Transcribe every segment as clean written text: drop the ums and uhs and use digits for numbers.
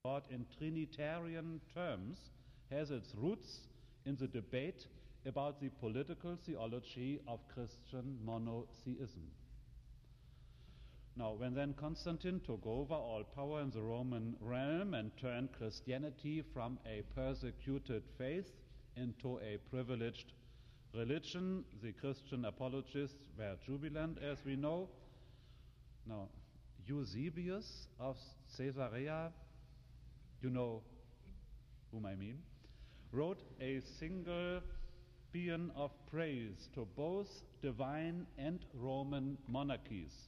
God in Trinitarian terms has its roots in the debate about the political theology of Christian monotheism. Now, when then Constantine took over all power in the Roman realm and turned Christianity from a persecuted faith into a privileged religion, the Christian apologists were jubilant, as we know. Now, Eusebius of Caesarea, you know whom I mean, wrote a single paean of praise to both divine and Roman monarchies.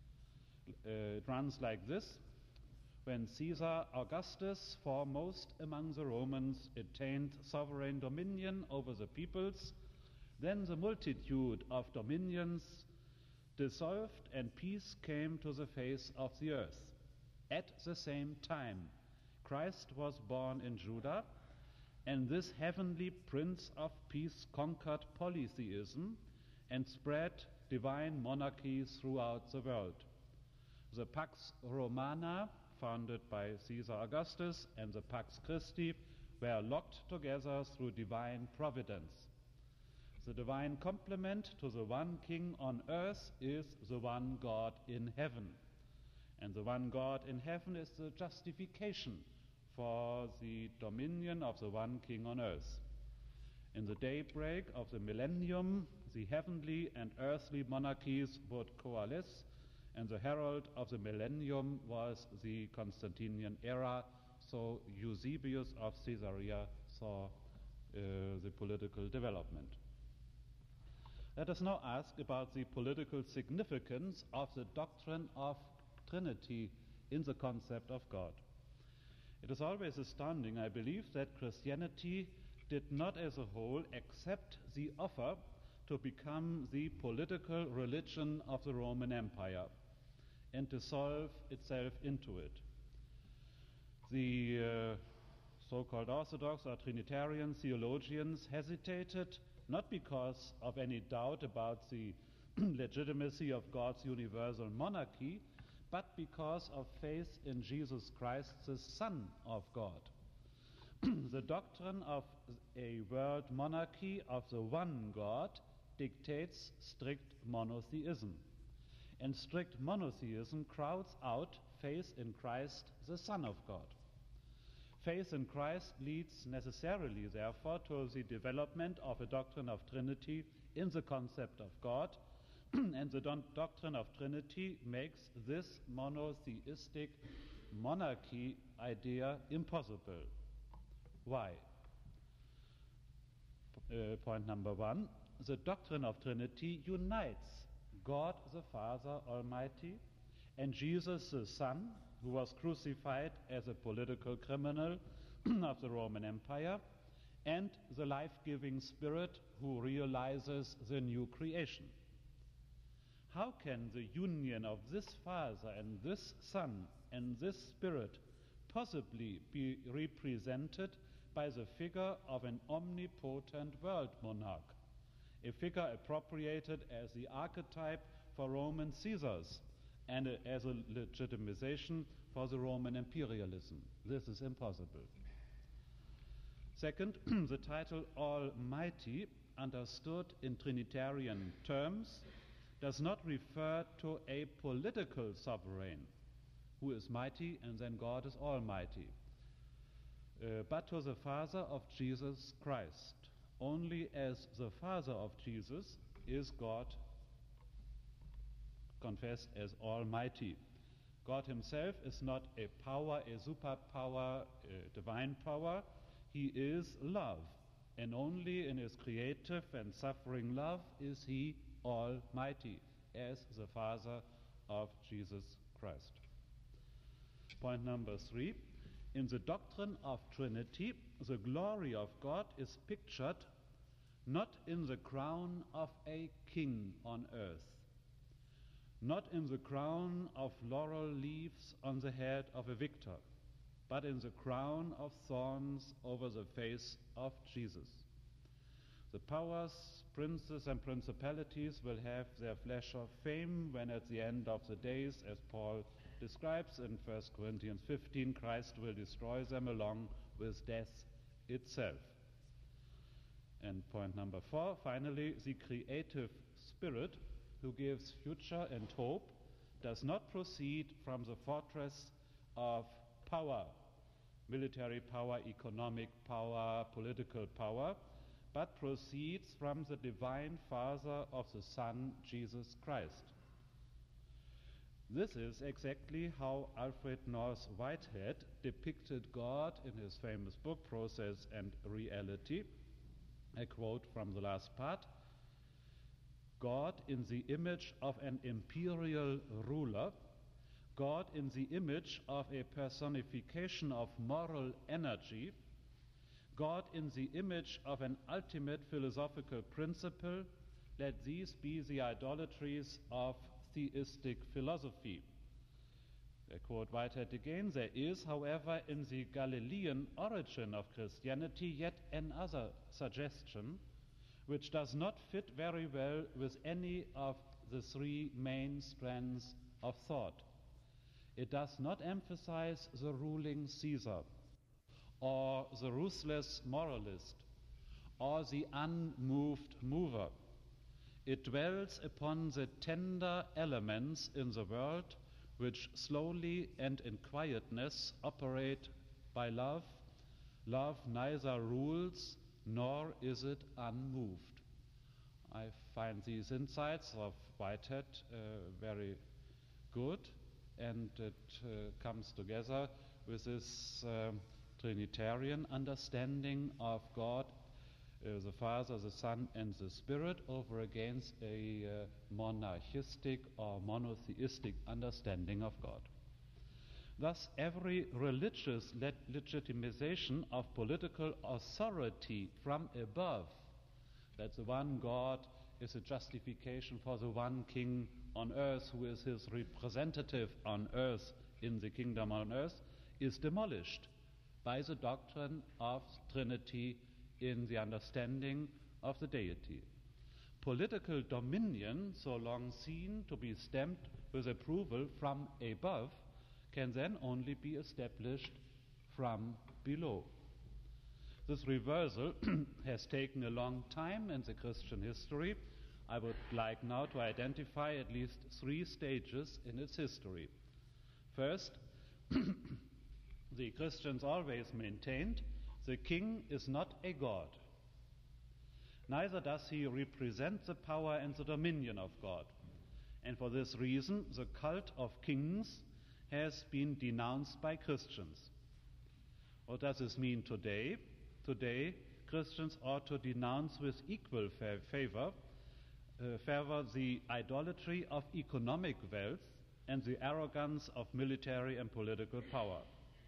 It runs like this: when Caesar Augustus, foremost among the Romans, attained sovereign dominion over the peoples, then the multitude of dominions dissolved and peace came to the face of the earth. At the same time, Christ was born in Judah, and this heavenly Prince of Peace conquered polytheism and spread divine monarchy throughout the world. The Pax Romana, founded by Caesar Augustus, and the Pax Christi were locked together through divine providence. The divine complement to the one King on earth is the one God in heaven. And the one God in heaven is the justification for the dominion of the one King on earth. In the daybreak of the millennium, the heavenly and earthly monarchies would coalesce, and the herald of the millennium was the Constantinian era. So Eusebius of Caesarea saw the political development. Let us now ask about the political significance of the doctrine of Trinity in the concept of God. It is always astounding, I believe, that Christianity did not as a whole accept the offer to become the political religion of the Roman Empire and dissolve itself into it. The so-called Orthodox or Trinitarian theologians hesitated not because of any doubt about the legitimacy of God's universal monarchy, but because of faith in Jesus Christ, the Son of God. The doctrine of a world monarchy of the one God dictates strict monotheism. And strict monotheism crowds out faith in Christ, the Son of God. Faith in Christ leads necessarily, therefore, to the development of a doctrine of Trinity in the concept of God, and the doctrine of Trinity makes this monotheistic monarchy idea impossible. Why? Point number one, the doctrine of Trinity unites God the Father Almighty and Jesus the Son, who was crucified as a political criminal of the Roman Empire, and the life-giving Spirit who realizes the new creation. How can the union of this Father and this Son and this Spirit possibly be represented by the figure of an omnipotent world monarch, a figure appropriated as the archetype for Roman Caesars and as a legitimization for the Roman imperialism? This is impossible. Second, the title Almighty, understood in Trinitarian terms, does not refer to a political sovereign who is mighty and then God is almighty, but to the Father of Jesus Christ. Only as the Father of Jesus is God confessed as almighty. God himself is not a power, a superpower, a divine power. He is love, and only in his creative and suffering love is he almighty, as the Father of Jesus Christ. Point number three, in the doctrine of Trinity, the glory of God is pictured not in the crown of a king on earth, not in the crown of laurel leaves on the head of a victor, but in the crown of thorns over the face of Jesus. The powers, princes and principalities will have their flash of fame when at the end of the days, as Paul describes in 1 Corinthians 15, Christ will destroy them along with death itself. And point number 4, finally, the creative spirit who gives future and hope does not proceed from the fortress of power, military power, economic power, political power, but proceeds from the divine Father of the Son, Jesus Christ. This is exactly how Alfred North Whitehead depicted God in his famous book, Process and Reality. I quote from the last part: God in the image of an imperial ruler, God in the image of a personification of moral energy, God in the image of an ultimate philosophical principle, let these be the idolatries of theistic philosophy. I quote Whitehead again: there is, however, in the Galilean origin of Christianity yet another suggestion which does not fit very well with any of the three main strands of thought. It does not emphasize the ruling Caesar, or the ruthless moralist, or the unmoved mover. It dwells upon the tender elements in the world which slowly and in quietness operate by love. Love neither rules nor is it unmoved. I find these insights of Whitehead very good, and it comes together with this Trinitarian understanding of God, the Father, the Son, and the Spirit, over against a monarchistic or monotheistic understanding of God. Thus, every religious legitimization of political authority from above, that the one God is a justification for the one king on earth who is his representative on earth in the kingdom on earth, is demolished by the doctrine of Trinity in the understanding of the deity. Political dominion, so long seen to be stamped with approval from above, can then only be established from below. This reversal has taken a long time in the Christian history. I would like now to identify at least three stages in its history. First, the Christians always maintained the king is not a god. Neither does he represent the power and the dominion of God. And for this reason, the cult of kings has been denounced by Christians. What does this mean today? Today, Christians ought to denounce with equal fervor the idolatry of economic wealth and the arrogance of military and political power.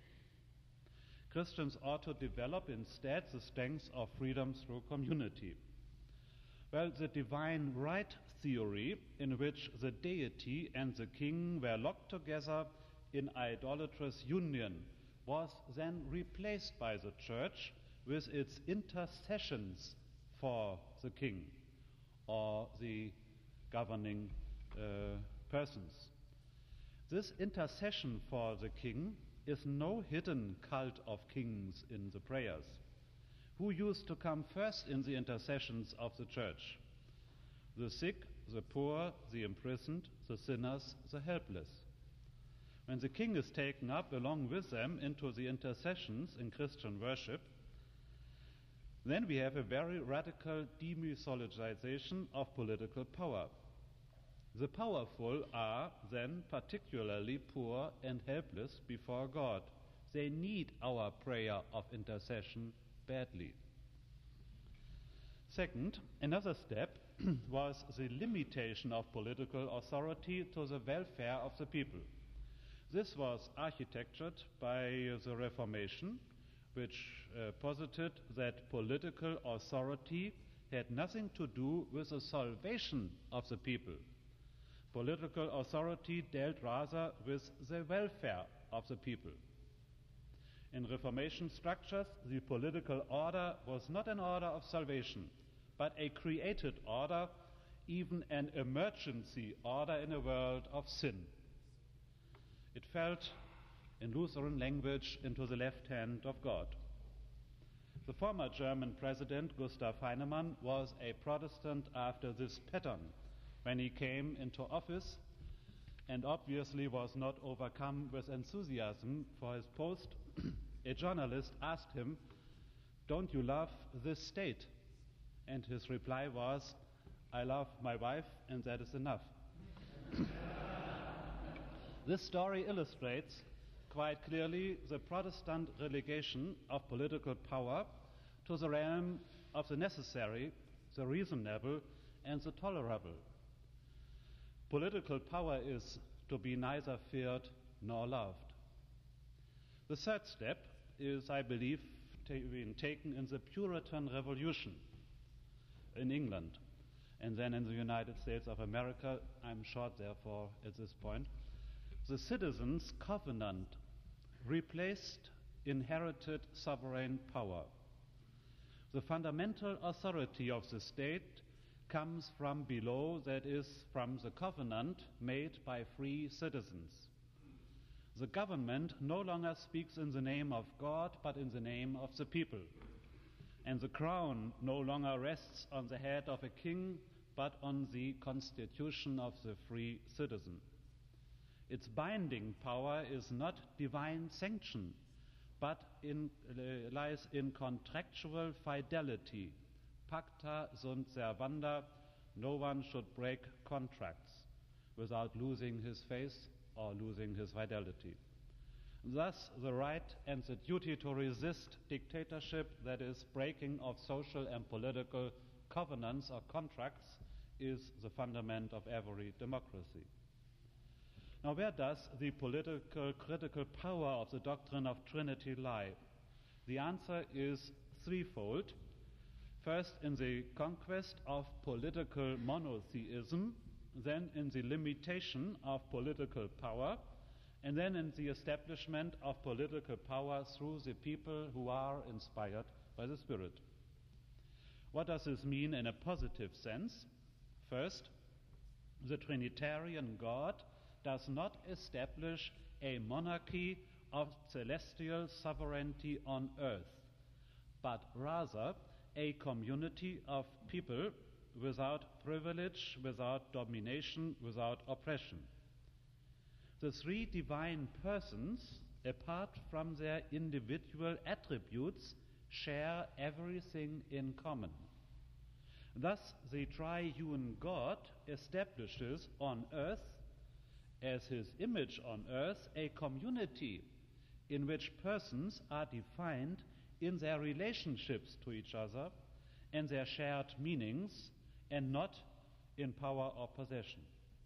Christians ought to develop instead the strength of freedom through community. Well, the divine right theory, in which the deity and the king were locked together in idolatrous union, was then replaced by the church with its intercessions for the king or the governing persons. This intercession for the king is no hidden cult of kings in the prayers. Who used to come first in the intercessions of the church? The sick, the poor, the imprisoned, the sinners, the helpless. When the king is taken up along with them into the intercessions in Christian worship, then we have a very radical demythologization of political power. The powerful are then particularly poor and helpless before God. They need our prayer of intercession badly. Second, another step was the limitation of political authority to the welfare of the people. This was architectured by the Reformation, which posited that political authority had nothing to do with the salvation of the people. Political authority dealt rather with the welfare of the people. In Reformation structures, the political order was not an order of salvation, but a created order, even an emergency order in a world of sin. It fell, in Lutheran language, into the left hand of God. The former German president, Gustav Heinemann, was a Protestant after this pattern when he came into office, and obviously was not overcome with enthusiasm for his post. A journalist asked him, "Don't you love this state?" And his reply was, "I love my wife, and that is enough." This story illustrates quite clearly the Protestant relegation of political power to the realm of the necessary, the reasonable, and the tolerable. Political power is to be neither feared nor loved. The third step is, I believe, being taken in the Puritan Revolution in England, and then in the United States of America. I'm short, therefore, at this point. The Citizens' Covenant replaced inherited sovereign power. The fundamental authority of the state comes from below, that is, from the covenant made by free citizens. The government no longer speaks in the name of God, but in the name of the people. And the crown no longer rests on the head of a king, but on the constitution of the free citizen. Its binding power is not divine sanction, but lies in contractual fidelity. Pacta sunt servanda. No one should break contracts without losing his faith or losing his fidelity. Thus, the right and the duty to resist dictatorship, that is, breaking of social and political covenants or contracts, is the fundament of every democracy. Now, where does the political critical power of the doctrine of Trinity lie? The answer is threefold. First, in the conquest of political monotheism, then in the limitation of political power, and then in the establishment of political power through the people who are inspired by the Spirit. What does this mean in a positive sense? First, the Trinitarian God does not establish a monarchy of celestial sovereignty on earth, but rather a community of people without privilege, without domination, without oppression. The three divine persons, apart from their individual attributes, share everything in common. Thus, the triune God establishes on earth, as his image on earth, a community in which persons are defined in their relationships to each other and their shared meanings, and not in power or possession.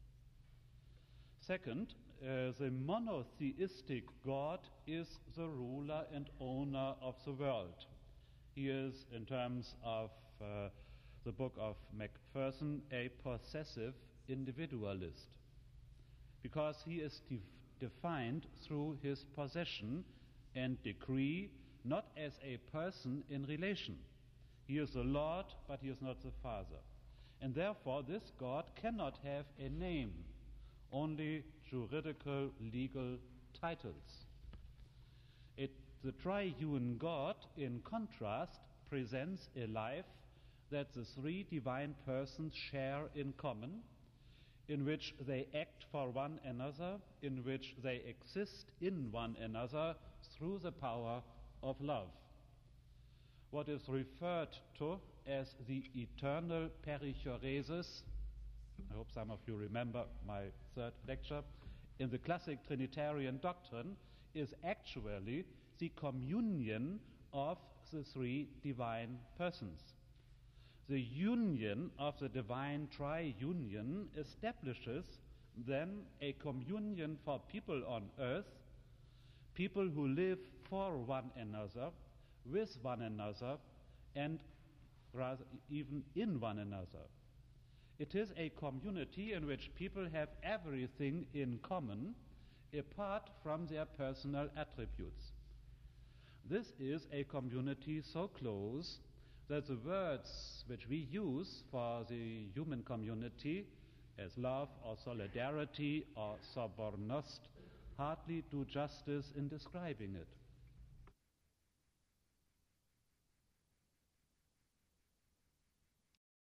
Second, the monotheistic God is the ruler and owner of the world. He is, in terms of the book of Macpherson, a possessive individualist, because he is defined through his possession and decree, not as a person in relation. He is the Lord, but he is not the Father. And therefore, this God cannot have a name, only juridical, legal titles. The triune God, in contrast, presents a life that the three divine persons share in common, in which they act for one another, in which they exist in one another through the power of love. What is referred to as the eternal perichoresis, I hope some of you remember my third lecture, in the classic Trinitarian doctrine, is actually the communion of the three divine persons. The union of the divine triunion establishes then a communion for people on earth, people who live for one another, with one another, and rather even in one another. It is a community in which people have everything in common, apart from their personal attributes. This is a community so close that the words which we use for the human community as love or solidarity or sobornost hardly do justice in describing it.